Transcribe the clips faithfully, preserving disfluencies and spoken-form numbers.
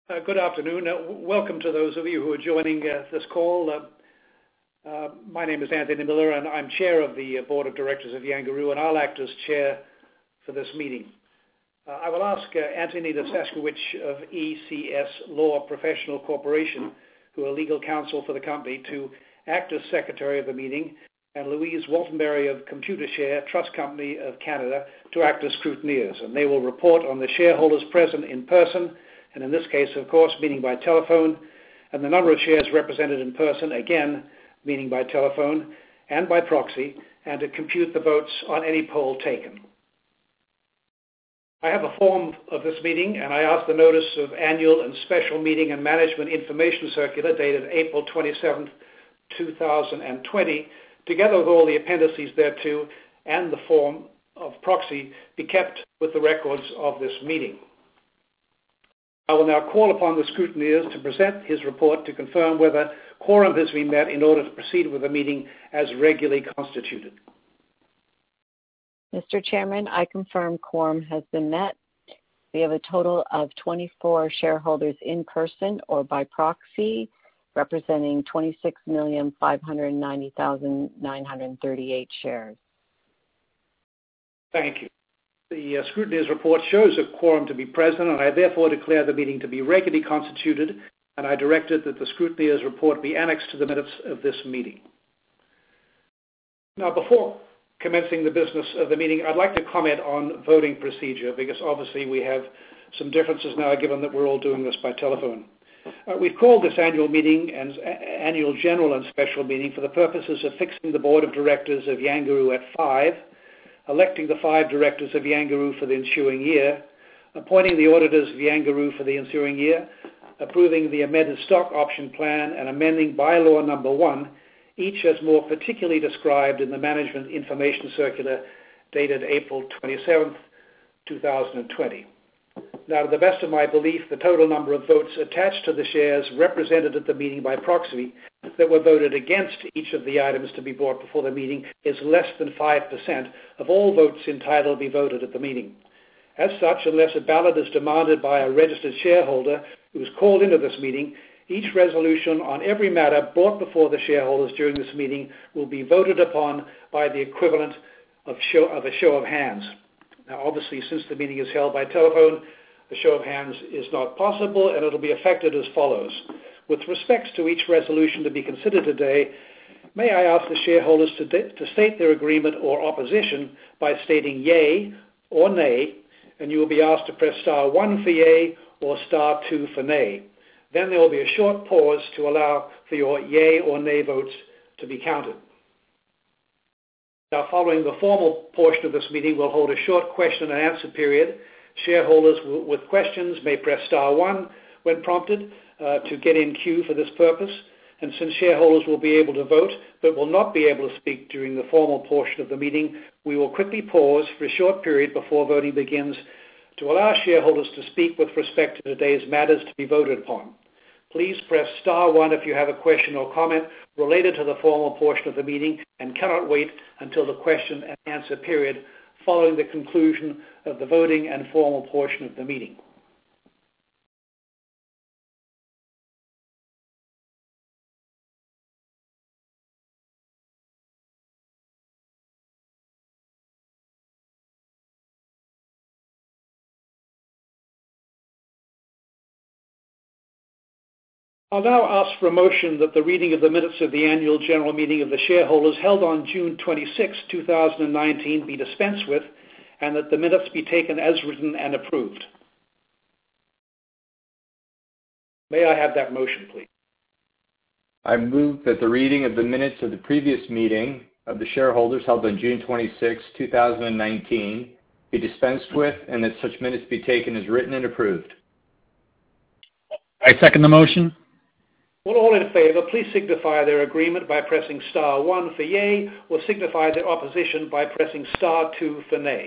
Uh, good afternoon. Uh, w- welcome to those of you who are joining uh, this call. Uh, uh, my name is Anthony Miller, and I'm chair of the uh, Board of Directors of Yangaroo, and I'll act as chair for this meeting. Uh, I will ask uh, Anthony Nasaskowicz of E C S Law Professional Corporation, who are legal counsel for the company, to act as secretary of the meeting, and Louise Waltenberry of Computershare Trust Company of Canada to act as scrutineers. And they will report on the shareholders present in person, and in this case, of course, meaning by telephone, and the number of shares represented in person, again, meaning by telephone, and by proxy, and to compute the votes on any poll taken. I have a form of this meeting, and I ask the notice of annual and special meeting and management information circular dated April twenty-seventh, two thousand twenty, together with all the appendices thereto, and the form of proxy, be kept with the records of this meeting. I will now call upon the scrutineers to present his report to confirm whether quorum has been met in order to proceed with the meeting as regularly constituted. Mister Chairman, I confirm quorum has been met. We have a total of twenty-four shareholders in person or by proxy, representing twenty-six million five hundred ninety thousand nine hundred thirty-eight shares. Thank you. The uh, scrutineer's report shows a quorum to be present, and I therefore declare the meeting to be regularly constituted, and I directed that the scrutineer's report be annexed to the minutes of this meeting. Now, before commencing the business of the meeting, I'd like to comment on voting procedure, because obviously we have some differences now, given that we're all doing this by telephone. Uh, we've called this annual meeting and uh, annual general and special meeting for the purposes of fixing the board of directors of Yangaroo at five, electing the five directors of Yangaroo for the ensuing year, appointing the auditors of Yangaroo for the ensuing year, approving the amended stock option plan, and amending bylaw number one, each as more particularly described in the Management Information Circular dated April twenty-seventh, two thousand twenty. Now, to the best of my belief, the total number of votes attached to the shares represented at the meeting by proxy that were voted against each of the items to be brought before the meeting is less than five percent of all votes entitled to be voted at the meeting. As such, unless a ballot is demanded by a registered shareholder who is called into this meeting, each resolution on every matter brought before the shareholders during this meeting will be voted upon by the equivalent of, show, of a show of hands. Now, obviously, since the meeting is held by telephone, a show of hands is not possible, and it will be affected as follows. With respect to each resolution to be considered today, may I ask the shareholders to, to state their agreement or opposition by stating yay or nay, and you will be asked to press star one for yay or star two for nay. Then there will be a short pause to allow for your yay or nay votes to be counted. Now, following the formal portion of this meeting, we'll hold a short question and answer period. Shareholders with questions may press star one when prompted uh, to get in queue for this purpose. And since shareholders will be able to vote but will not be able to speak during the formal portion of the meeting, we will quickly pause for a short period before voting begins to allow shareholders to speak with respect to today's matters to be voted upon. Please press star one if you have a question or comment related to the formal portion of the meeting and cannot wait until the question and answer period following the conclusion of the voting and formal portion of the meeting. I'll now ask for a motion that the reading of the minutes of the annual general meeting of the shareholders held on June twenty-sixth, two thousand nineteen be dispensed with, and that the minutes be taken as written and approved. May I have that motion, please? I move that the reading of the minutes of the previous meeting of the shareholders held on June twenty-sixth, two thousand nineteen be dispensed with, and that such minutes be taken as written and approved. I second the motion. Will all in favour please signify their agreement by pressing star one for yay, or signify their opposition by pressing star two for nay.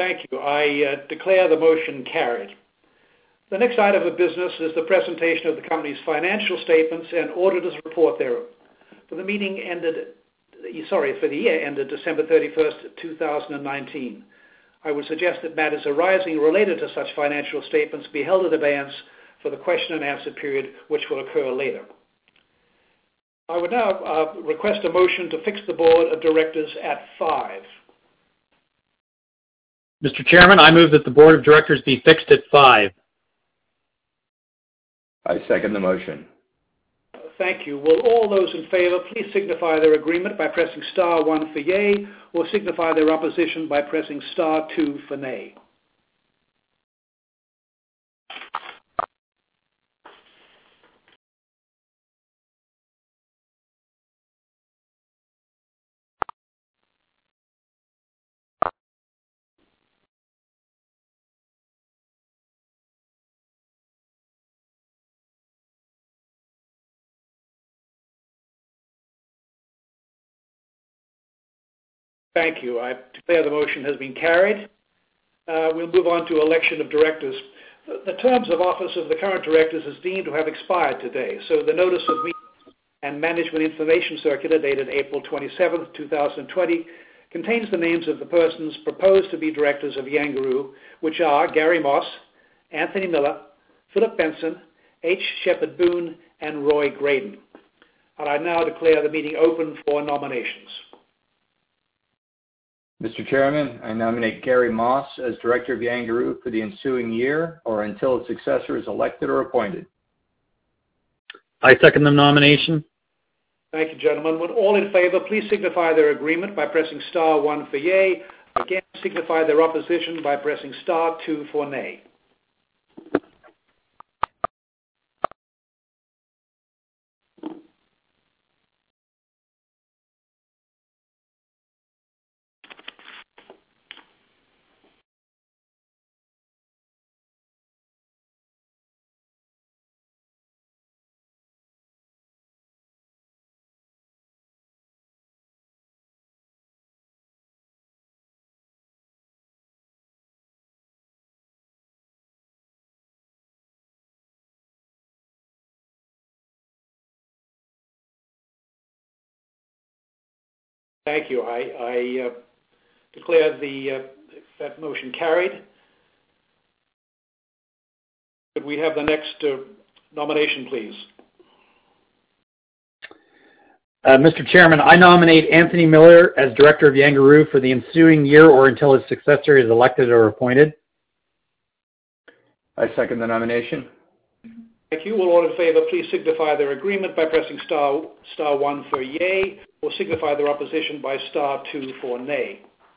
Thank you. I uh, declare the motion carried. The next item of business is the presentation of the company's financial statements and auditor's report thereof. For the meeting ended, sorry, for the year ended December thirty-first, two thousand nineteen. I would suggest that matters arising related to such financial statements be held in abeyance for the question and answer period, which will occur later. I would now uh, request a motion to fix the board of directors at five. Mister Chairman, I move that the board of directors be fixed at five. I second the motion. Thank you. Will all those in favor please signify their agreement by pressing star one for yea, or signify their opposition by pressing star two for nay. Thank you. I declare the motion has been carried. Uh, we'll move on to election of directors. The, the terms of office of the current directors is deemed to have expired today, so the notice of meeting and management information circular dated April twenty-seventh, two thousand twenty contains the names of the persons proposed to be directors of Yangaroo, which are Gary Moss, Anthony Miller, Philip Benson, H. Shepard Boone, and Roy Graydon. And I now declare the meeting open for nominations. Mister Chairman, I nominate Gary Moss as Director of Yangaroo for the ensuing year or until a successor is elected or appointed. I second the nomination. Thank you, gentlemen. Would all in favor please signify their agreement by pressing star one for yea. Again, signify their opposition by pressing star two for nay. Thank you. I, I uh, declare the, uh, that motion carried. Could we have the next uh, nomination, please? Uh, Mister Chairman, I nominate Anthony Miller as Director of Yangaroo for the ensuing year or until his successor is elected or appointed. I second the nomination. Thank you. Will all in favor please signify their agreement by pressing star, star one for yea, or signify their opposition by star two for nay.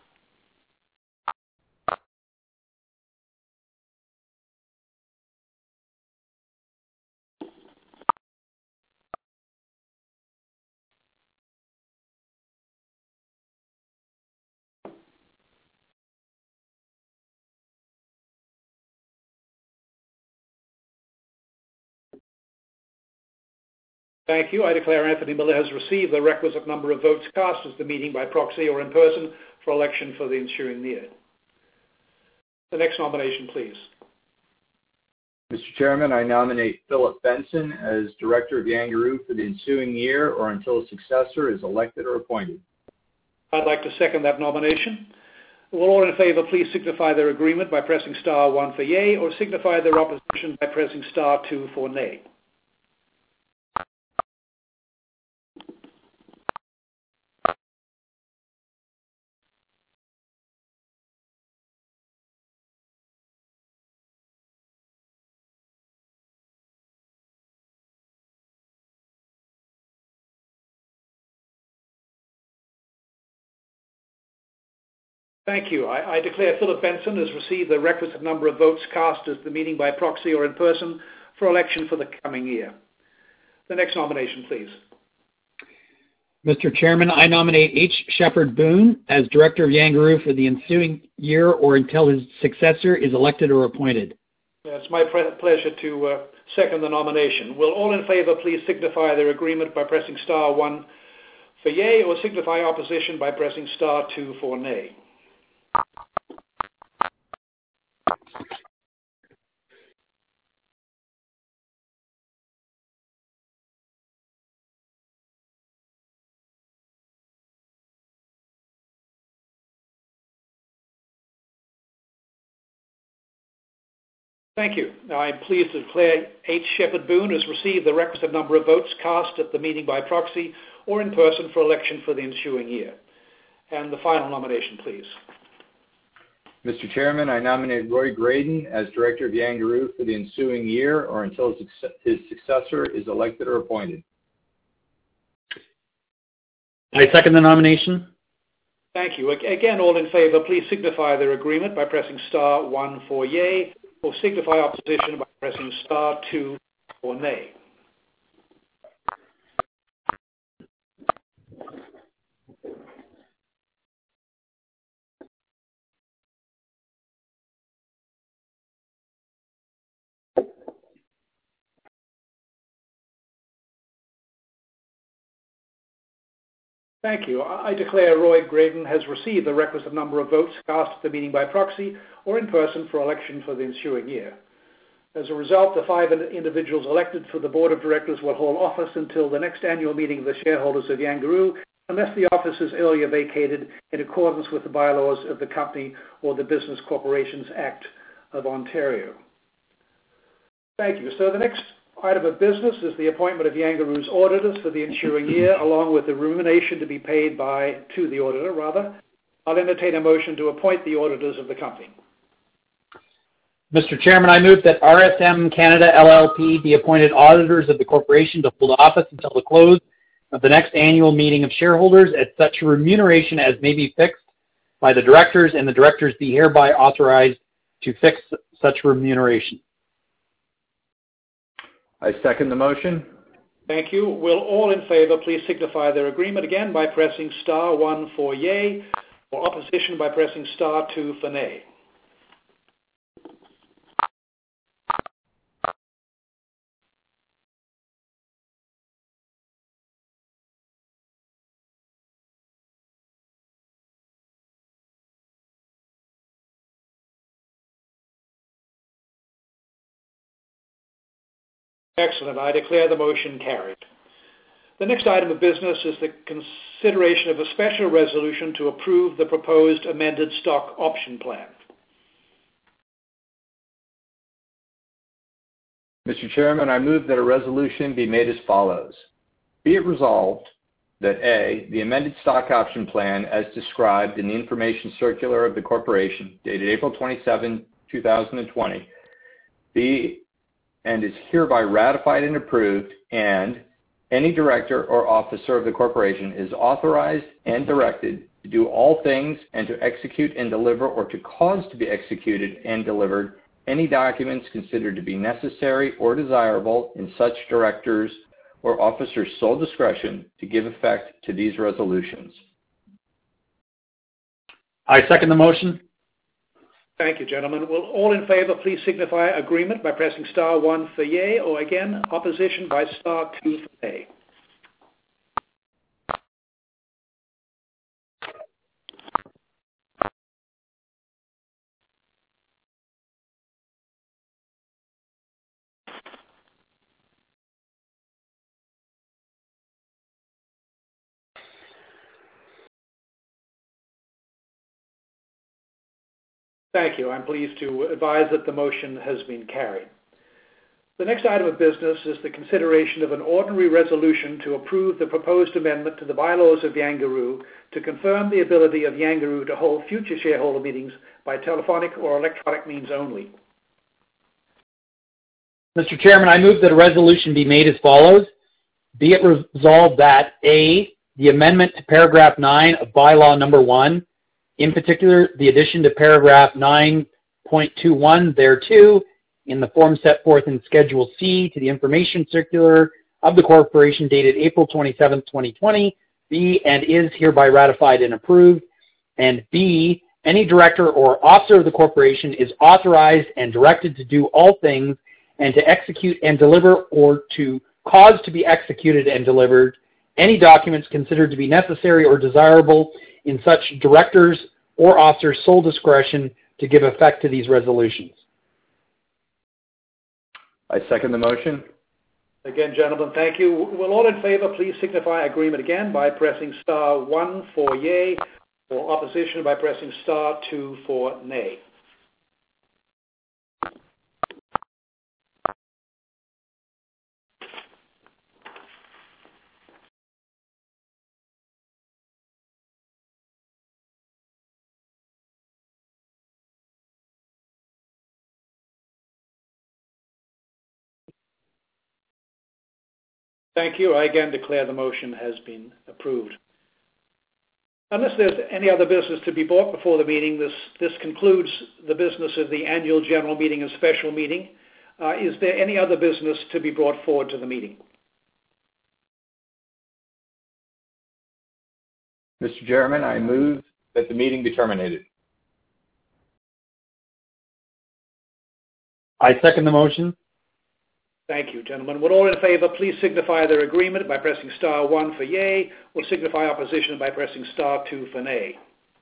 Thank you. I declare Anthony Miller has received the requisite number of votes cast at the meeting by proxy or in person for election for the ensuing year. The next nomination, please. Mister Chairman, I nominate Philip Benson as Director of Yangaroo for the ensuing year or until a successor is elected or appointed. I'd like to second that nomination. Will all in favor please signify their agreement by pressing star one for yea, or signify their opposition by pressing star two for nay. Thank you. I, I declare Philip Benson has received the requisite number of votes cast at the meeting by proxy or in person for election for the coming year. The next nomination, please. Mister Chairman, I nominate H. Shepard Boone as Director of Yangaroo for the ensuing year or until his successor is elected or appointed. It's my pre- pleasure to uh, second the nomination. Will all in favor please signify their agreement by pressing star one for yea, or signify opposition by pressing star two for nay. Thank you. Now, I'm pleased to declare H. Shepard Boone has received the requisite number of votes cast at the meeting by proxy or in person for election for the ensuing year. And the final nomination, please. Mister Chairman, I nominate Roy Graydon as Director of Yangaroo for the ensuing year or until his, his successor is elected or appointed. I second the nomination. Thank you. Again, all in favor, please signify their agreement by pressing star one for yay, or signify opposition by pressing star two for nay. Thank you. I declare Roy Graydon has received the requisite number of votes cast at the meeting by proxy or in person for election for the ensuing year. As a result, the five individuals elected for the Board of Directors will hold office until the next annual meeting of the shareholders of Yangaroo, unless the office is earlier vacated in accordance with the bylaws of the company or the Business Corporations Act of Ontario. Thank you. So the next item of business is the appointment of Yangaroo's auditors for the ensuing year, along with the remuneration to be paid by to the auditor, rather. I'll entertain a motion to appoint the auditors of the company. Mister Chairman, I move that R S M Canada L L P be appointed auditors of the corporation to hold office until the close of the next annual meeting of shareholders at such remuneration as may be fixed by the directors, and the directors be hereby authorized to fix such remuneration. I second the motion. Thank you. Will all in favor please signify their agreement again by pressing star one for yay, or opposition by pressing star two for nay. Excellent. I declare the motion carried. The next item of business is the consideration of a special resolution to approve the proposed amended stock option plan. Mister Chairman, I move that a resolution be made as follows. Be it resolved that A, the amended stock option plan as described in the information circular of the corporation dated April twenty-seventh, two thousand twenty, be and is hereby ratified and approved, and any director or officer of the corporation is authorized and directed to do all things and to execute and deliver or to cause to be executed and delivered any documents considered to be necessary or desirable in such directors or officers' sole discretion to give effect to these resolutions. I second the motion. Thank you, gentlemen. Will all in favor please signify agreement by pressing star one for yay, or again, opposition by star two for nay. Thank you. I'm pleased to advise that the motion has been carried. The next item of business is the consideration of an ordinary resolution to approve the proposed amendment to the bylaws of Yangaroo to confirm the ability of Yangaroo to hold future shareholder meetings by telephonic or electronic means only. Mister Chairman, I move that a resolution be made as follows. Be it resolved that A, the amendment to paragraph nine of bylaw number one, in particular, the addition to paragraph nine point two one thereto in the form set forth in Schedule C to the information circular of the corporation dated April twenty-seventh, twenty twenty, be and is hereby ratified and approved, and B, any director or officer of the corporation is authorized and directed to do all things and to execute and deliver or to cause to be executed and delivered any documents considered to be necessary or desirable in such directors or officers' sole discretion to give effect to these resolutions. I second the motion. Again, gentlemen, thank you. Will all in favor please signify agreement again by pressing star one for yay, or opposition by pressing star two for nay. Thank you. I again declare the motion has been approved. Unless there's any other business to be brought before the meeting, this, this concludes the business of the annual general meeting and special meeting. Uh, is there any other business to be brought forward to the meeting? Mister Chairman, I move that the meeting be terminated. I second the motion. Thank you, gentlemen. Would all in favor please signify their agreement by pressing star one for yay, or signify opposition by pressing star two for nay.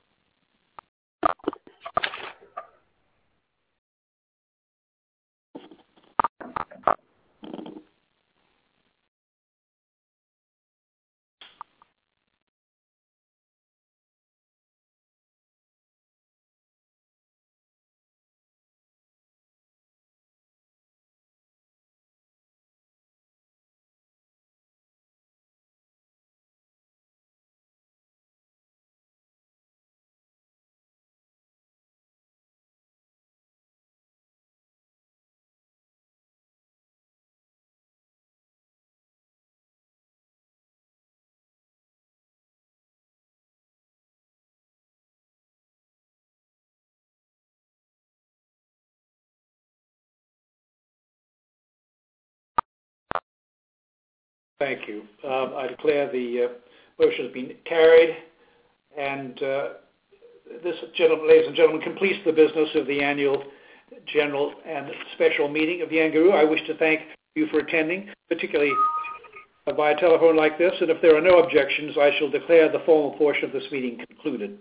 Thank you. Um, I declare the uh, motion has been carried, and uh, this, gentlemen, ladies and gentlemen, completes the business of the annual general and special meeting of the Yangaroo. I wish to thank you for attending, particularly uh, via telephone like this, and if there are no objections, I shall declare the formal portion of this meeting concluded.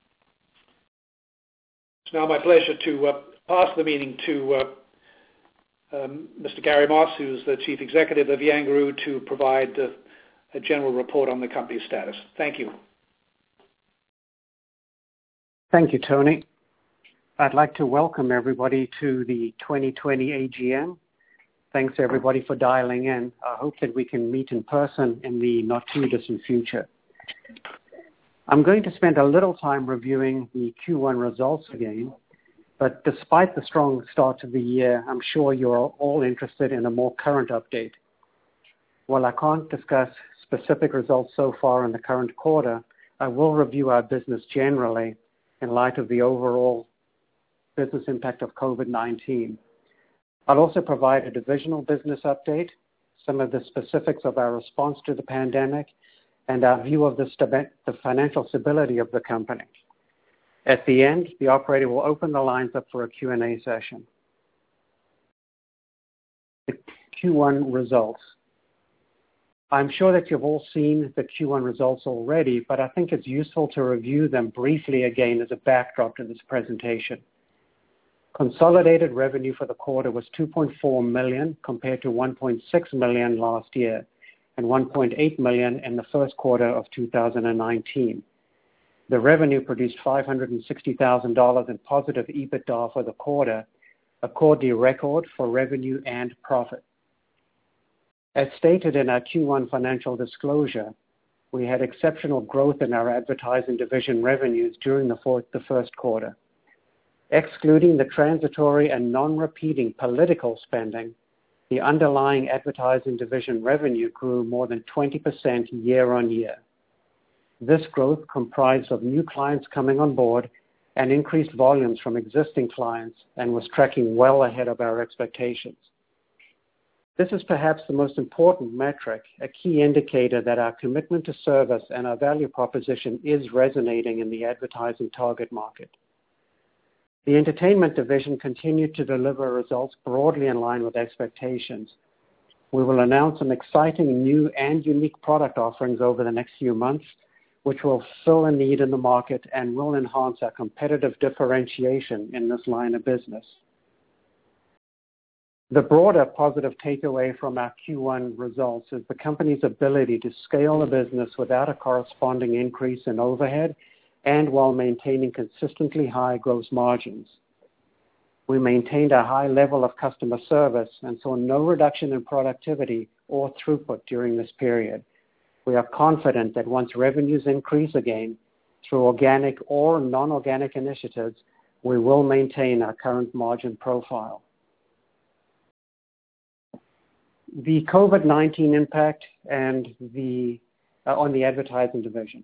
It's now my pleasure to uh, pass the meeting to uh, Um, Mister Gary Moss, who's the Chief Executive of Yangaroo, to provide uh, a general report on the company's status. Thank you. Thank you, Tony. I'd like to welcome everybody to the twenty twenty A G M. Thanks, everybody, for dialing in. I hope that we can meet in person in the not-too-distant future. I'm going to spend a little time reviewing the Q one results again. But despite the strong start to the year, I'm sure you're all interested in a more current update. While I can't discuss specific results so far in the current quarter, I will review our business generally in light of the overall business impact of COVID nineteen. I'll also provide a divisional business update, some of the specifics of our response to the pandemic, and our view of the, stabi- the financial stability of the company. At the end, the operator will open the lines up for a Q and A session. The Q one results. I'm sure that you've all seen the Q one results already, but I think it's useful to review them briefly again as a backdrop to this presentation. Consolidated revenue for the quarter was two point four million dollars compared to one point six million dollars last year and one point eight million dollars in the first quarter of two thousand nineteen. The revenue produced five hundred sixty thousand dollars in positive EBITDA for the quarter, a quarterly record for revenue and profit. As stated in our Q one financial disclosure, we had exceptional growth in our advertising division revenues during the, fourth, the first quarter. Excluding the transitory and non-repeating political spending, the underlying advertising division revenue grew more than twenty percent year on year. This growth comprised of new clients coming on board and increased volumes from existing clients and was tracking well ahead of our expectations. This is perhaps the most important metric, a key indicator that our commitment to service and our value proposition is resonating in the advertising target market. The entertainment division continued to deliver results broadly in line with expectations. We will announce some exciting new and unique product offerings over the next few months, which will fill a need in the market and will enhance our competitive differentiation in this line of business. The broader positive takeaway from our Q one results is the company's ability to scale the business without a corresponding increase in overhead and while maintaining consistently high gross margins. We maintained a high level of customer service and saw no reduction in productivity or throughput during this period. We are confident that once revenues increase again through organic or non-organic initiatives, we will maintain our current margin profile. the COVID nineteen impact and the uh, on the advertising division.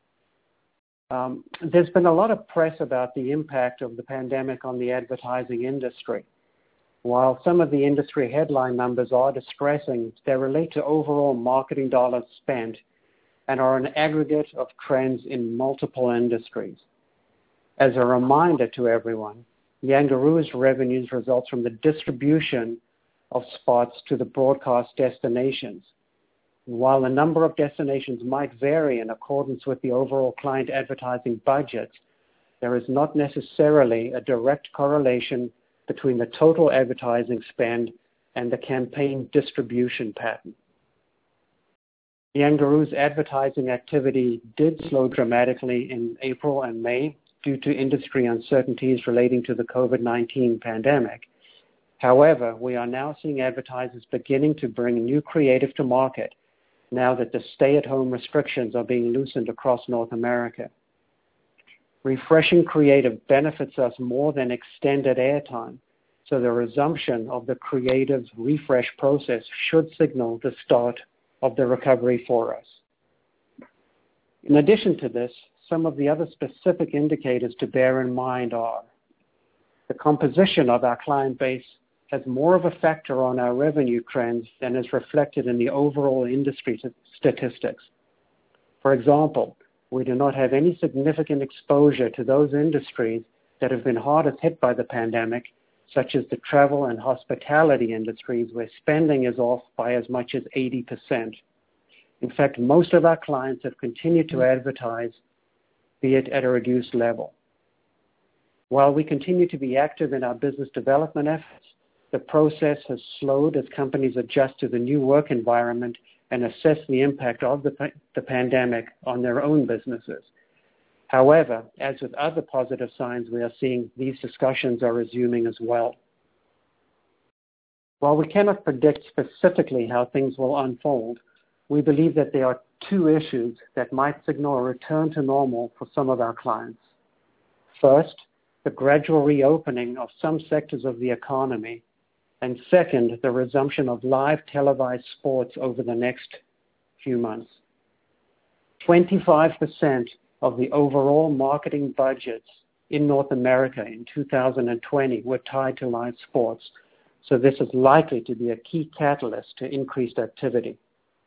Um, there's been a lot of press about the impact of the pandemic on the advertising industry. While some of the industry headline numbers are distressing, they relate to overall marketing dollars spent and are an aggregate of trends in multiple industries. As a reminder to everyone, Yangaroo's revenues results from the distribution of spots to the broadcast destinations. While the number of destinations might vary in accordance with the overall client advertising budget, there is not necessarily a direct correlation between the total advertising spend and the campaign distribution pattern. Yangaroo's advertising activity did slow dramatically in April and May due to industry uncertainties relating to the COVID nineteen pandemic. However, we are now seeing advertisers beginning to bring new creative to market now that the stay-at-home restrictions are being loosened across North America. Refreshing creative benefits us more than extended airtime, so the resumption of the creative refresh process should signal the start of the recovery for us. In addition to this, some of the other specific indicators to bear in mind are the composition of our client base has more of a factor on our revenue trends than is reflected in the overall industry statistics. For example, we do not have any significant exposure to those industries that have been hardest hit by the pandemic, such as the travel and hospitality industries, where spending is off by as much as eighty percent. In fact, most of our clients have continued to advertise, be it at a reduced level. While we continue to be active in our business development efforts, the process has slowed as companies adjust to the new work environment and assess the impact of the, the pandemic on their own businesses. However, as with other positive signs we are seeing, these discussions are resuming as well. While we cannot predict specifically how things will unfold, we believe that there are two issues that might signal a return to normal for some of our clients. First, the gradual reopening of some sectors of the economy, and second, the resumption of live televised sports over the next few months. twenty-five percent of the overall marketing budgets in North America in two thousand twenty were tied to live sports, so this is likely to be a key catalyst to increased activity.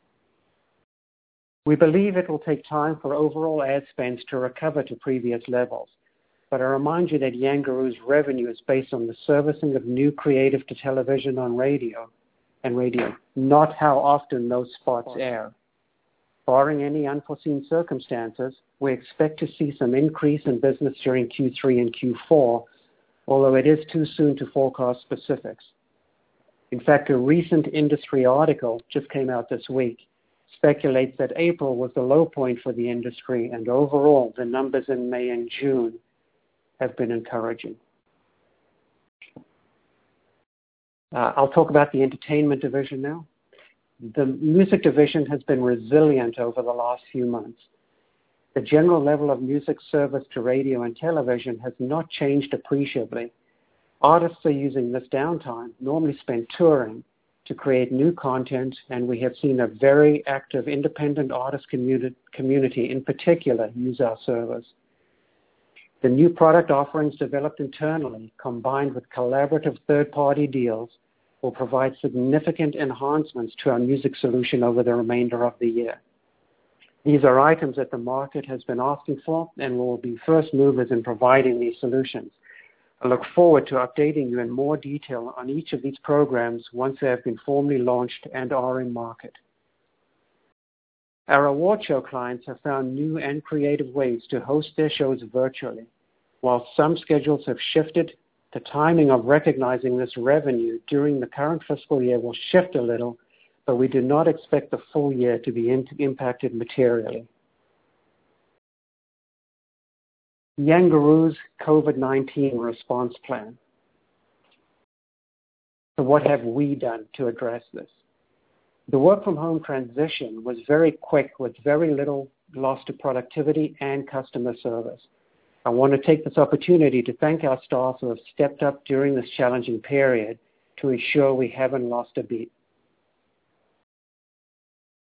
We believe it will take time for overall ad spends to recover to previous levels, but I remind you that Yangaroo's revenue is based on the servicing of new creative to television on radio and radio, not how often those spots air. Barring any unforeseen circumstances, we expect to see some increase in business during Q three and Q four, although it is too soon to forecast specifics. In fact, a recent industry article just came out this week speculates that April was the low point for the industry, and overall the numbers in May and June have been encouraging. Uh, I'll talk about the entertainment division now. The music division has been resilient over the last few months. The general level of music service to radio and television has not changed appreciably. Artists are using this downtime, normally spent touring, to create new content, and we have seen a very active independent artist communi- community in particular use our service. The new product offerings developed internally, combined with collaborative third-party deals, will provide significant enhancements to our music solution over the remainder of the year. These are items that the market has been asking for, and will be first movers in providing these solutions. I look forward to updating you in more detail on each of these programs once they have been formally launched and are in market. Our award show clients have found new and creative ways to host their shows virtually. While some schedules have shifted, the timing of recognizing this revenue during the current fiscal year will shift a little, but we do not expect the full year to be in- impacted materially. Yangaroo's COVID nineteen response plan. So what have we done to address this? The work from home transition was very quick with very little loss to productivity and customer service. I want to take this opportunity to thank our staff who have stepped up during this challenging period to ensure we haven't lost a beat.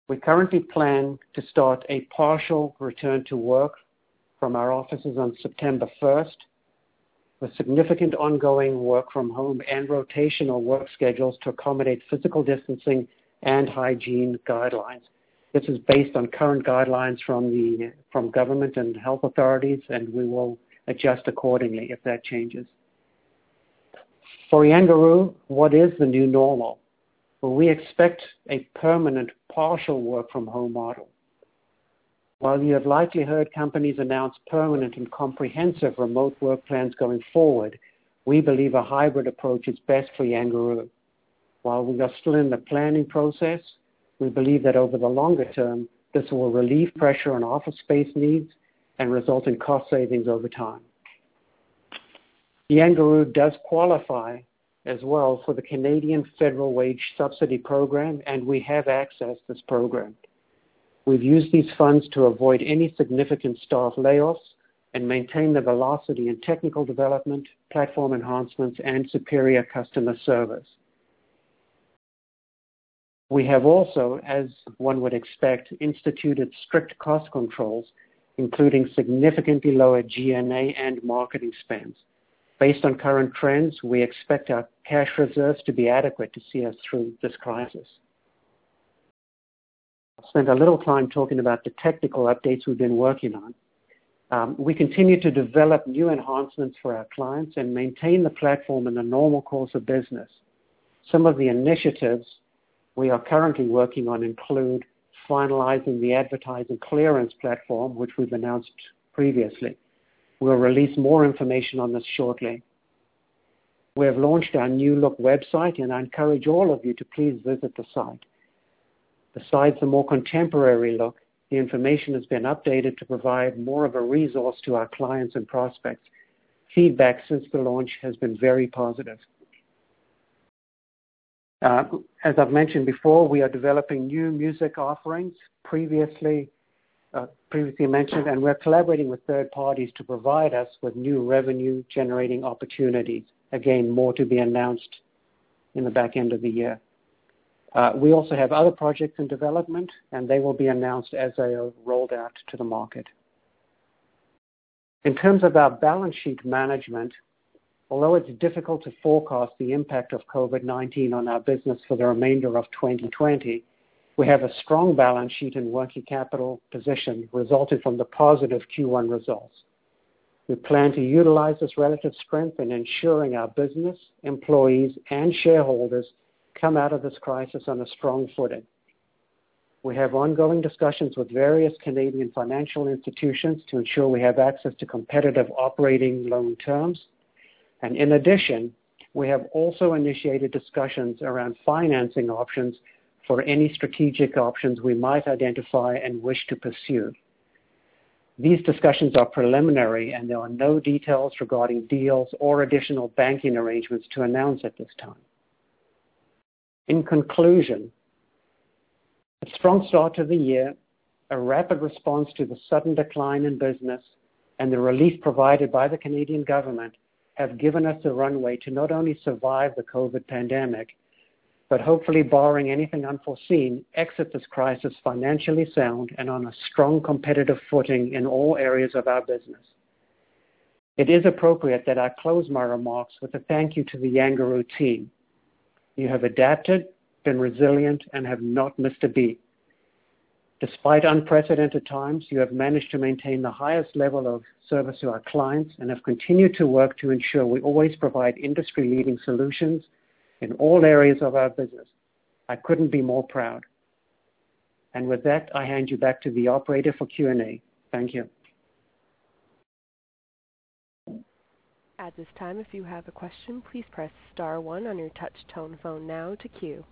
We currently plan to start a partial return to work from our offices on September first, with significant ongoing work from home and rotational work schedules to accommodate physical distancing and hygiene guidelines. This is based on current guidelines from the from government and health authorities, and we will adjust accordingly if that changes. For Yangaroo, what is the new normal? Well, we expect a permanent partial work from home model. While you have likely heard companies announce permanent and comprehensive remote work plans going forward, we believe a hybrid approach is best for Yangaroo. While we are still in the planning process, we believe that over the longer term, this will relieve pressure on office space needs and result in cost savings over time. Yangaroo does qualify as well for the Canadian Federal Wage Subsidy Program, and we have accessed this program. We've used these funds to avoid any significant staff layoffs and maintain the velocity in technical development, platform enhancements, and superior customer service. We have also, as one would expect, instituted strict cost controls, including significantly lower G and A and marketing spends. Based on current trends, we expect our cash reserves to be adequate to see us through this crisis. I'll spend a little time talking about the technical updates we've been working on. Um, we continue to develop new enhancements for our clients and maintain the platform in the normal course of business. Some of the initiatives we are currently working on include finalizing the advertising clearance platform, which we've announced previously. We'll release more information on this shortly. We have launched our new look website, and I encourage all of you to please visit the site. Besides the more contemporary look, the information has been updated to provide more of a resource to our clients and prospects. Feedback since the launch has been very positive. Uh, as I've mentioned before, we are developing new music offerings previously uh, previously mentioned, and we're collaborating with third parties to provide us with new revenue-generating opportunities. Again, more to be announced in the back end of the year. Uh, we also have other projects in development, and they will be announced as they are rolled out to the market. In terms of our balance sheet management, although it's difficult to forecast the impact of COVID nineteen on our business for the remainder of twenty twenty, we have a strong balance sheet and working capital position resulting from the positive Q one results. We plan to utilize this relative strength in ensuring our business, employees, and shareholders come out of this crisis on a strong footing. We have ongoing discussions with various Canadian financial institutions to ensure we have access to competitive operating loan terms. And in addition, we have also initiated discussions around financing options for any strategic options we might identify and wish to pursue. These discussions are preliminary, and there are no details regarding deals or additional banking arrangements to announce at this time. In conclusion, a strong start to the year, a rapid response to the sudden decline in business, and the relief provided by the Canadian government have given us the runway to not only survive the COVID pandemic, but hopefully, barring anything unforeseen, exit this crisis financially sound and on a strong competitive footing in all areas of our business. It is appropriate that I close my remarks with a thank you to the Yangaroo team. You have adapted, been resilient, and have not missed a beat. Despite unprecedented times, you have managed to maintain the highest level of service to our clients and have continued to work to ensure we always provide industry-leading solutions in all areas of our business. I couldn't be more proud. And with that, I hand you back to the operator for Q and A. Thank you. At this time, if you have a question, please press star one on your touch-tone phone now to queue.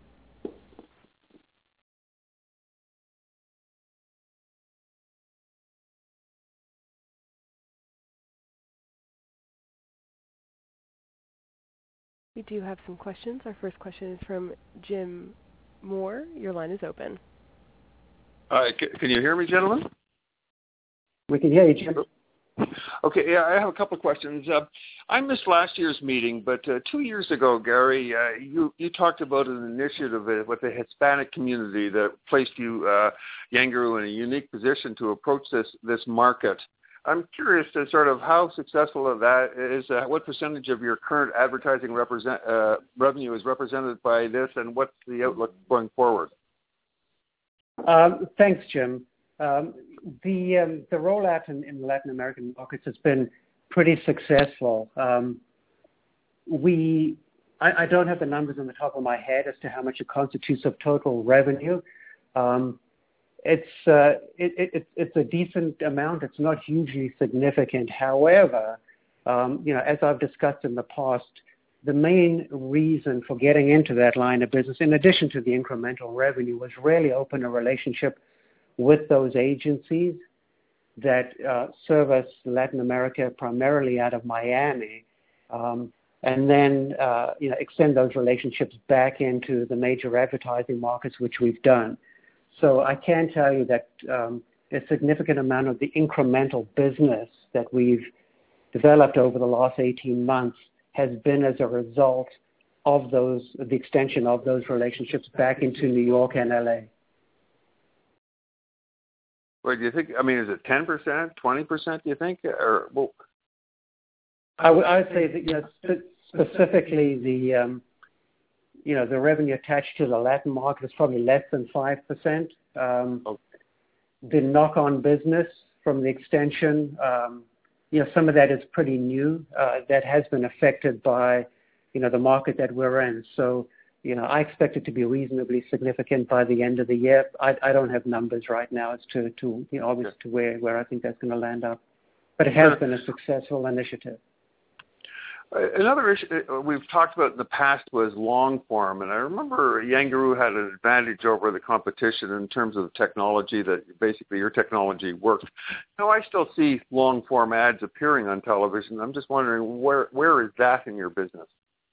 We do have some questions. Our first question is from Jim Moore. Your line is open. Uh, c- can you hear me, gentlemen? We can hear you, Jim. Okay, yeah, I have a couple of questions. Uh, I missed last year's meeting, but uh, two years ago, Gary, uh, you, you talked about an initiative with the Hispanic community that placed you, uh, Yangaru, in a unique position to approach this, this market. I'm curious to sort of how successful of that is, uh, what percentage of your current advertising represent, uh, revenue is represented by this, and what's the outlook going forward? Um, thanks, Jim. Um, the um, the rollout in, in Latin American markets has been pretty successful. Um, we I, I don't have the numbers on the top of my head as to how much it constitutes of total revenue. Um, it's uh, it, it, it's a decent amount. It's not hugely significant. However, um, you know, as I've discussed in the past, the main reason for getting into that line of business, in addition to the incremental revenue, was really open a relationship with those agencies that uh, service Latin America primarily out of Miami, um, and then uh, you know, extend those relationships back into the major advertising markets, which we've done. So I can tell you that um, a significant amount of the incremental business that we've developed over the last eighteen months has been as a result of those, the extension of those relationships back into New York and L A. Well, do you think, I mean, is it ten percent, twenty percent, do you think? Or, well, I would, I would say that, you know, spe- specifically the, um, you know, the revenue attached to the Latin market is probably less than five percent. Um, oh. The knock-on business from the extension, um, you know, some of that is pretty new. Uh, that has been affected by, you know, the market that we're in. So, you know, I expect it to be reasonably significant by the end of the year. I, I don't have numbers right now as to, to you know, obviously to where, where I think that's going to land up. But it has been a successful initiative. Another issue we've talked about in the past was long form, and I remember Yangaru had an advantage over the competition in terms of the technology that basically your technology worked. Now I still see long form ads appearing on television. I'm just wondering where where is that in your business?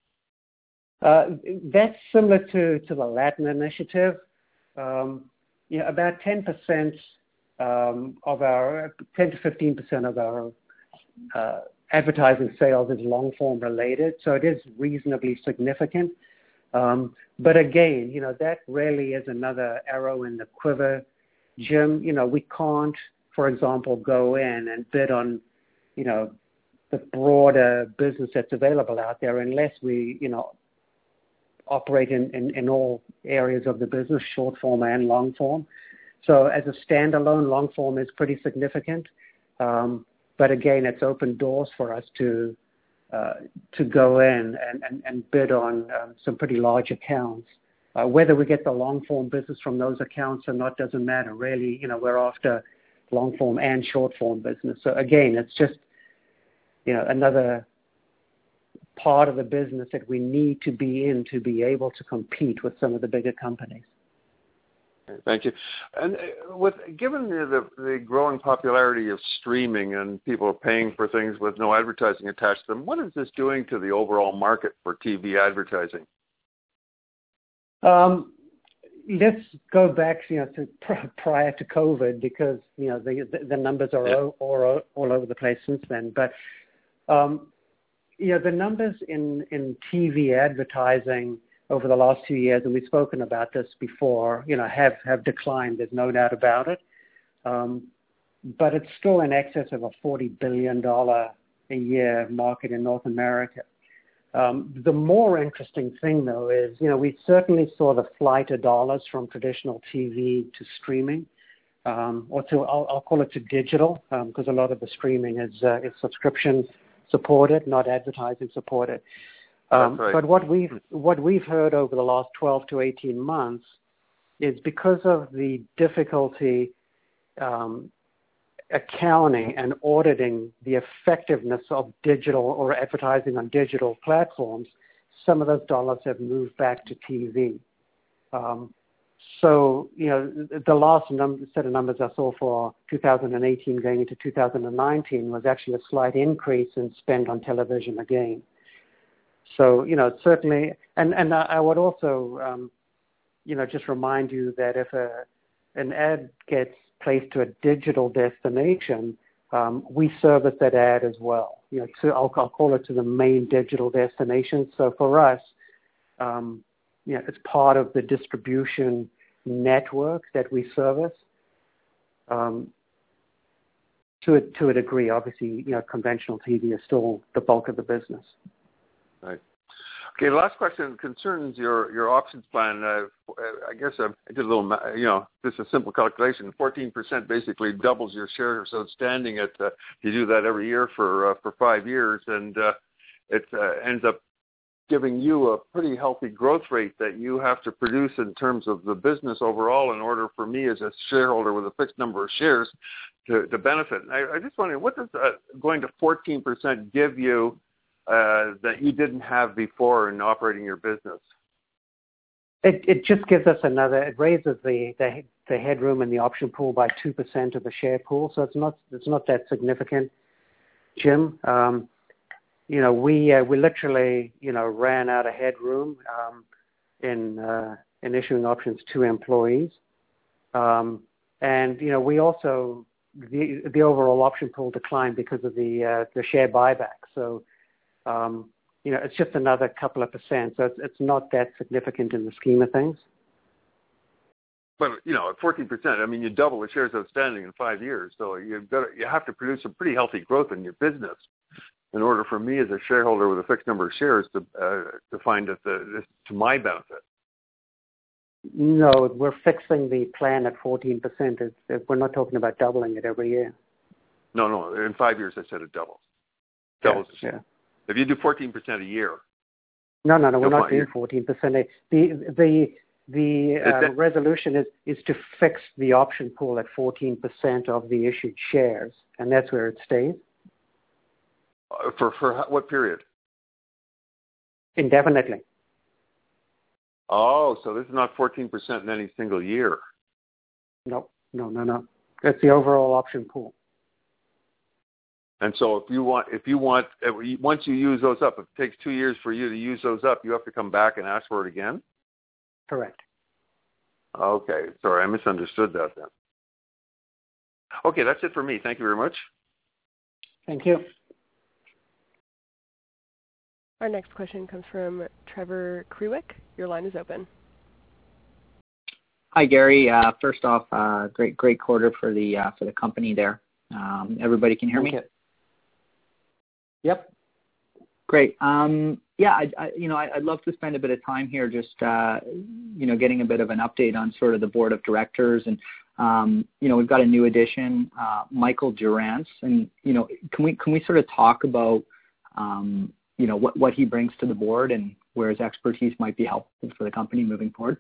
Uh, that's similar to, to the Latin initiative. Um, you know, about ten percent um, of our ten to fifteen percent of our uh, advertising sales is long-form related, so it is reasonably significant. Um, but again, you know, that really is another arrow in the quiver, Jim. You know, we can't, for example, go in and bid on, you know, the broader business that's available out there unless we, you know, operate in, in, in all areas of the business, short form and long form. So as a standalone, long form is pretty significant. Um, But again, it's opened doors for us to uh, to go in and, and, and bid on um, some pretty large accounts. Uh, whether we get the long form business from those accounts or not doesn't matter. Really, you know, we're after long form and short form business. So again, it's just, you know, another part of the business that we need to be in to be able to compete with some of the bigger companies. Thank you. And with given the, the, the growing popularity of streaming and people paying for things with no advertising attached to them, what is this doing to the overall market for T V advertising? Um, let's go back, you know, to pr- prior to COVID, because you know the the, the numbers are yeah. all, all all over the place since then. But um, you know, the numbers in in T V advertising over the last two years, and we've spoken about this before, you know, have, have declined. There's no doubt about it. Um, but it's still in excess of a forty billion dollars a year market in North America. Um, the more interesting thing, though, is, you know, we certainly saw the flight of dollars from traditional T V to streaming, um, or to, I'll, I'll call it to digital, because um, a lot of the streaming is, uh, is subscription supported, not advertising supported. Um, right. But what we've what we've heard over the last twelve to eighteen months is because of the difficulty um, accounting and auditing the effectiveness of digital or advertising on digital platforms, some of those dollars have moved back to T V. Um, so, you know, the last num- set of numbers I saw for two thousand eighteen going into two thousand nineteen was actually a slight increase in spend on television again. So, you know, certainly, and, and I would also, um, you know, just remind you that if a, an ad gets placed to a digital destination, um, we service that ad as well. You know, to, I'll, I'll call it to the main digital destination. So for us, um, you know, it's part of the distribution network that we service. Um, to a, to a degree, obviously, you know, conventional T V is still the bulk of the business. Right. Okay, the last question concerns your, your options plan. Uh, I guess I did a little, you know, just a simple calculation. fourteen percent basically doubles your shares outstanding. At uh, you do that every year for uh, for five years, and uh, it uh, ends up giving you a pretty healthy growth rate that you have to produce in terms of the business overall in order for me as a shareholder with a fixed number of shares to, to benefit. I, I just wonder, what does uh, going to fourteen percent give you uh, that you didn't have before in operating your business? It, it just gives us another, it raises the, the, the headroom in the option pool by two percent of the share pool, so it's not, it's not that significant, Jim. Um, You know, we uh, we literally, you know, ran out of headroom um, in uh, in issuing options to employees, um, and you know, we also the the overall option pool declined because of the uh, the share buyback. So, um, you know, it's just another couple of percent. So it's, it's not that significant in the scheme of things. But you know, at fourteen percent, I mean, you double the shares outstanding in five years. So you've got to, you have to produce some pretty healthy growth in your business in order for me as a shareholder with a fixed number of shares to uh, to find that the, this to my benefit. No, we're fixing the plan at fourteen percent. It's, we're not talking about doubling it every year. No, no. In five years, I said it doubles. Doubles. Yeah. yeah. If you do fourteen percent a year. No, no, no. We're not doing fourteen percent. The the the uh, that, resolution is is to fix the option pool at fourteen percent of the issued shares, and that's where it stays. Uh, for for what period? Indefinitely. Oh, so this is not fourteen percent in any single year. No, no, no, no. That's the overall option pool. And so if you want, if you want, once you use those up, if it takes two years for you to use those up, you have to come back and ask for it again? Correct. Okay. Sorry, I misunderstood that then. Okay, that's it for me. Thank you very much. Thank you. Our next question comes from Trevor Krewick. Your line is open. Hi, Gary. Uh, first off, uh, great, great quarter for the uh, for the company there. Um, everybody can hear Thank me? You. Yep. Great. Um, yeah, I, I, you know, I, I'd love to spend a bit of time here, just uh, you know, getting a bit of an update on sort of the board of directors, and um, you know, we've got a new addition, uh, Michael Durrance, and you know, can we can we sort of talk about um, you know, what, what he brings to the board and where his expertise might be helpful for the company moving forward?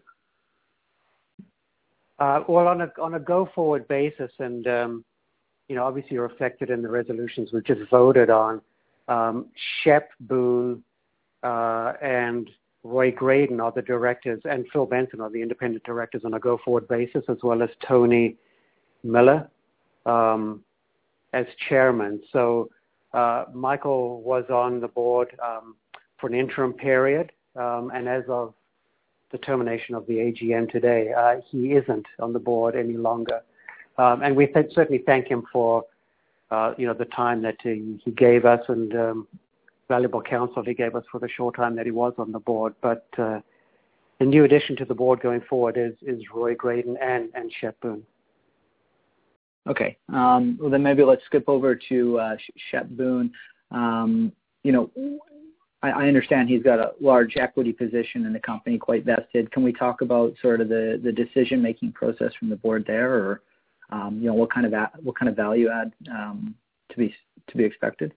Uh, well, on a on a go-forward basis, and um, you know, obviously reflected in the resolutions we've just voted on, um, Shep Boone uh, and Roy Graydon are the directors, and Phil Benson are the independent directors on a go-forward basis, as well as Tony Miller um, as chairman. So uh, Michael was on the board um, for an interim period, um, and as of the termination of the A G M today, uh, he isn't on the board any longer. Um, and we th- certainly thank him for, uh, you know, the time that he, he gave us and um, valuable counsel he gave us for the short time that he was on the board. But uh, the new addition to the board going forward is, is Roy Graydon and, and Shep Boone. Okay. Um, well, then maybe let's skip over to uh, Shep Boone. Um, you know, I, I understand he's got a large equity position in the company, quite vested. Can we talk about sort of the, the decision-making process from the board there, or um, you know, what kind of a, what kind of value add um, to be to be expected?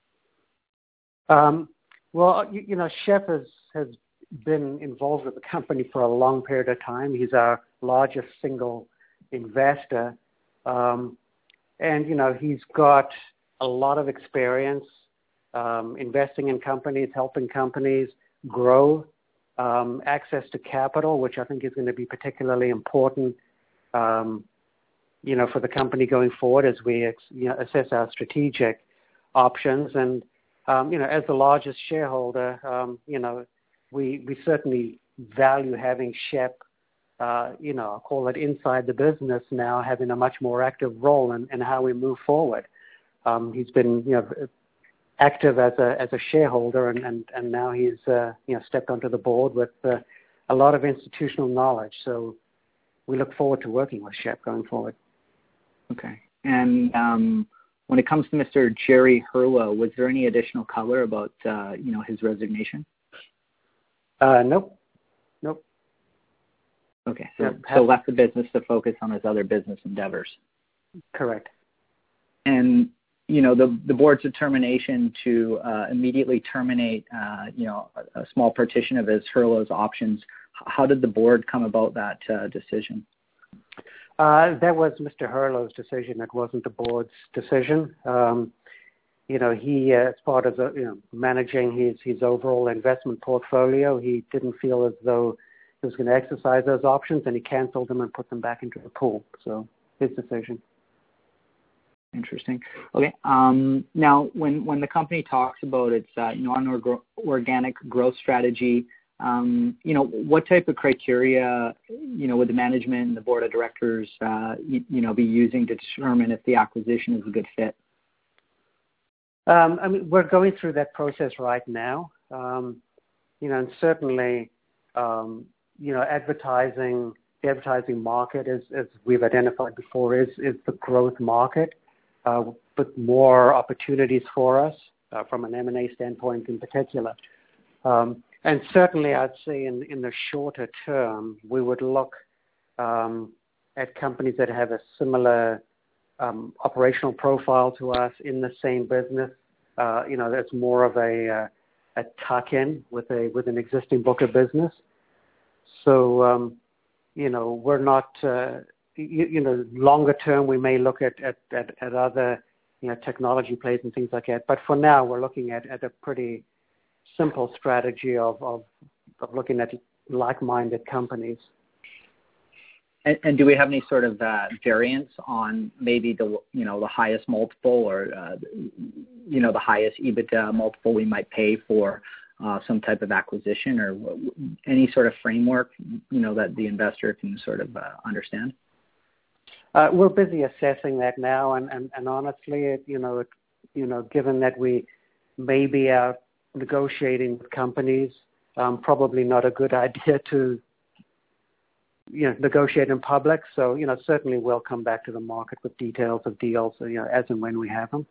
Um, well, you, you know, Shep has has been involved with the company for a long period of time. He's our largest single investor. Um, and, you know, he's got a lot of experience um, investing in companies, helping companies grow, um, access to capital, which I think is going to be particularly important, um, you know, for the company going forward as we ex- you know, assess our strategic options. And, um, you know, as the largest shareholder, um, you know, we, we certainly value having Shep Uh, you know, I'll call it inside the business now, having a much more active role in, in how we move forward. Um, he's been, you know, active as a as a shareholder, and and, and now he's uh, you know stepped onto the board with uh, a lot of institutional knowledge. So we look forward to working with Shep going forward. Okay. And um, when it comes to Mister Jerry Herlo, was there any additional color about uh, you know his resignation? Uh, nope. Nope. Okay. So, yeah, so left the business to focus on his other business endeavors. Correct. And you know the the board's determination to uh, immediately terminate uh, you know a, a small partition of his Herlo's options. How did the board come about that uh, decision? Uh, that was Mister Herlo's decision. It wasn't the board's decision. Um, you know, he, uh, as part of the, you know, managing his, his overall investment portfolio, he didn't feel as though he was going to exercise those options, and he canceled them and put them back into the pool. So his decision. Interesting. Okay. Um, now, when, when the company talks about its uh, non-organic growth strategy, Um, you know, what type of criteria, you know, would the management and the board of directors, uh, you, you know, be using to determine if the acquisition is a good fit? Um, I mean, we're going through that process right now. Um, you know, and certainly, um, you know, advertising, the advertising market, as, as we've identified before, is, is the growth market, uh, with more opportunities for us uh, from an M and A standpoint in particular. Um, And certainly, I'd say in, in the shorter term, we would look um, at companies that have a similar um, operational profile to us in the same business. Uh, you know, that's more of a, uh, a tuck-in with a with an existing book of business. So, um, you know, we're not. Uh, you, you know, longer term, we may look at, at, at, at other, you know, technology plays and things like that. But for now, we're looking at, at a pretty simple strategy of, of, of looking at like-minded companies. And, and do we have any sort of uh, variance on maybe the you know the highest multiple or uh, you know the highest EBITDA multiple we might pay for uh, some type of acquisition, or any sort of framework you know that the investor can sort of uh, understand? Uh, we're busy assessing that now, and, and, and honestly, it, you know, it, you know, given that we may be out negotiating with companies, um, probably not a good idea to, you know, negotiate in public. So, you know, certainly we'll come back to the market with details of deals, you know, as and when we have them.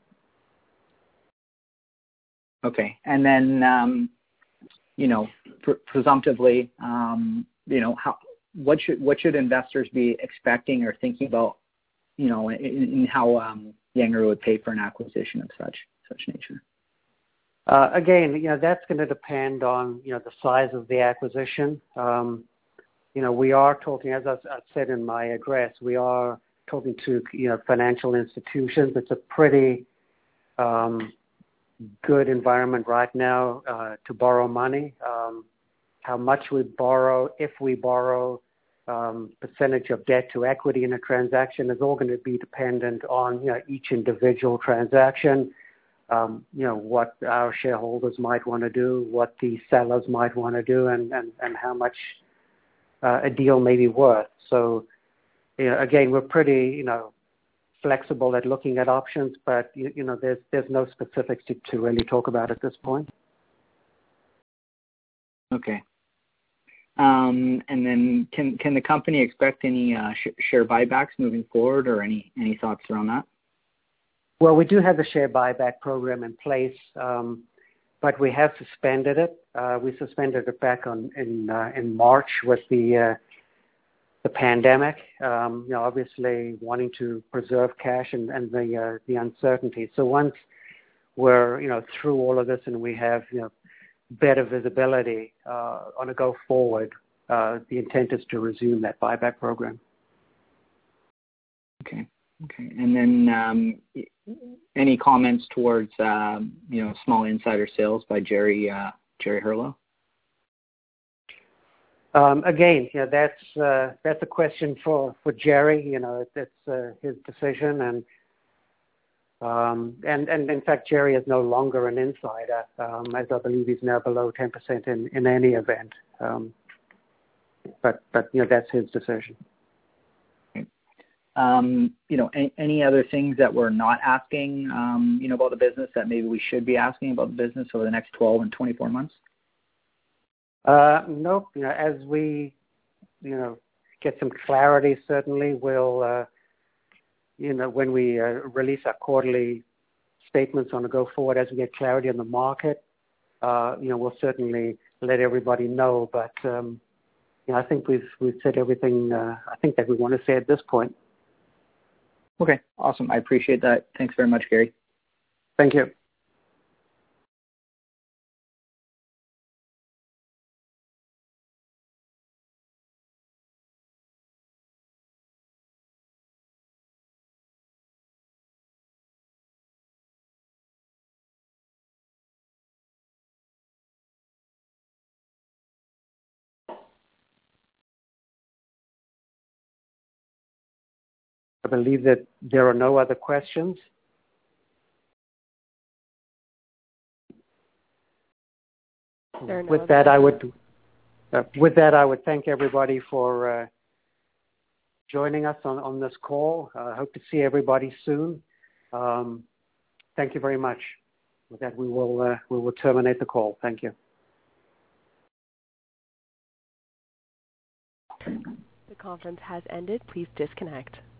Okay. And then, um, you know, pr- presumptively, um, you know, how, what should, what should investors be expecting or thinking about, you know, in, in how um, Yangeroo would pay for an acquisition of such, such nature? Uh, again, you know, that's going to depend on, you know, the size of the acquisition. Um, you know, we are talking, as I, I said in my address, we are talking to, you know, financial institutions. It's a pretty um, good environment right now uh, to borrow money. Um, how much we borrow, if we borrow, um, percentage of debt to equity in a transaction is all going to be dependent on, you know, each individual transaction. Um, you know, what our shareholders might want to do, what the sellers might want to do, and, and, and how much uh, a deal may be worth. So, you know, again, we're pretty, you know, flexible at looking at options, but, you, you know, there's there's no specifics to, to really talk about at this point. Okay. Um, and then can can the company expect any uh, sh- share buybacks moving forward, or any, any thoughts around that? Well, we do have the share buyback program in place, um, but we have suspended it. Uh, we suspended it back on in uh, in March with the uh, the pandemic. Um, you know, obviously wanting to preserve cash and, and the uh, the uncertainty. So once we're you know through all of this and we have you know better visibility uh, on a go forward, uh, the intent is to resume that buyback program. Okay. Okay. And then um, any comments towards, um, you know, small insider sales by Jerry uh, Jerry Herlo? Um, again, you know, that's uh, that's a question for, for Jerry. You know, it, it's uh, his decision, and um, and and in fact, Jerry is no longer an insider, um, as I believe he's now below ten percent in, in any event. Um, but but you know, that's his decision. Um, you know, any, any other things that we're not asking, um, you know, about the business that maybe we should be asking about the business over the next twelve and twenty-four months? Uh, nope. You know, as we, you know, get some clarity, certainly we'll, uh, you know, when we uh, release our quarterly statements on the go forward, as we get clarity on the market, uh, you know, we'll certainly let everybody know. But, um, you know, I think we've, we've said everything, uh, I think that we want to say at this point. Okay, awesome. I appreciate that. Thanks very much, Gary. Thank you. I believe that there are no other questions. There are no with other that, I questions. would, uh, with that, I would thank everybody for uh, joining us on, on this call. I uh, hope to see everybody soon. Um, thank you very much. With that, we will uh, we will terminate the call. Thank you. The conference has ended. Please disconnect.